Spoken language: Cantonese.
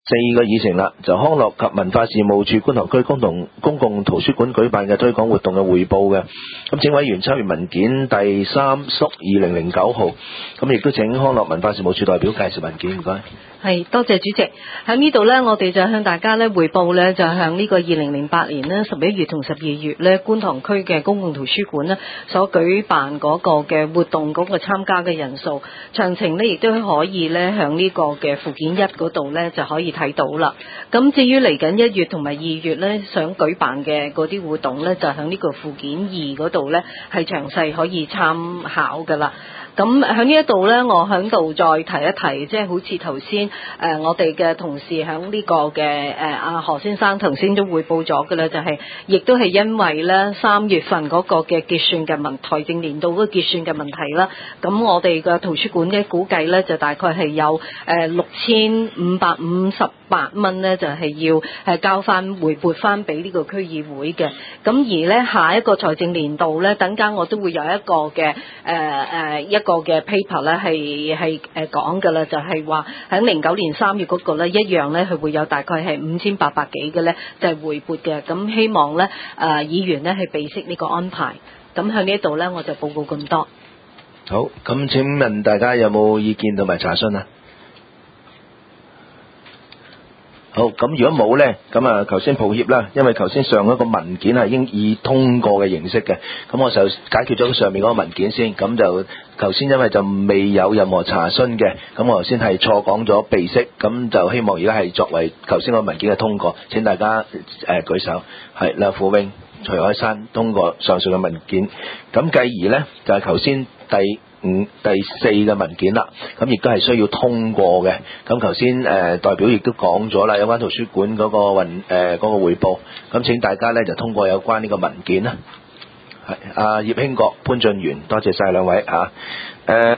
4個議程啦，就康樂及文化事務處觀塘區公共圖書館舉辦嘅推廣活動嘅匯報嘅。咁請委員參閱文件第3/2009號。咁亦都請康樂文化事務處代表介紹文件，唔該。 係，多謝主席。喺呢度呢，我哋就向大家呢匯報呢，就向呢個2008年呢11月同12月呢觀塘區嘅公共圖書館呢所舉辦嗰個嘅活動嗰個參加嘅人數，詳情呢亦都可以呢向呢個嘅附件1嗰度呢就可以睇到啦。咁至於嚟緊1月同埋2月呢想舉辦嘅嗰啲活動呢，就喺呢個附件2嗰度呢係詳細可以參考㗎啦。咁喺呢一度呢，我喺度再提一提，即係好似頭先我哋嘅同事喺呢個嘅阿何先生頭先都匯報咗嘅啦，就係亦都係因為呢3月份嗰個嘅結算嘅財政年度嗰個結算嘅問題啦，咁我哋嘅圖書館嘅估計呢，就大概係有6558蚊呢，就係要交翻回撥翻俾呢個區議會嘅。咁而呢下一個財政年度呢，等間我都會有一個嘅一個嘅 paper 咧係講㗎啦，就係話喺09年3月嗰個咧一樣咧，佢會有大概係5800幾嘅咧，就係回撥嘅。咁希望咧議員咧係備悉呢個安排。咁喺呢一度咧，我就報告咁多。 好，咁請問大家有冇意見同埋查詢啊？好，咁如果冇呢，咁啊頭先抱歉啦，因為頭先上一個文件係應以通過嘅形式嘅，咁我就解決咗上面嗰個文件先，咁就頭先因為就未有任何查詢嘅，咁我頭先係錯講咗備悉，咁就希望而家係作為頭先個文件嘅通過，請大家舉手，係梁富榮、徐海山通過上述嘅文件，咁繼而呢，就係頭先第4嘅文件啦，咁亦都係需要通過嘅。咁頭先代表亦都講咗啦，有關圖書館嗰個嗰個匯報，咁請大家呢就通過有關呢個文件啦。係葉興國、潘俊源，多謝晒兩位嚇。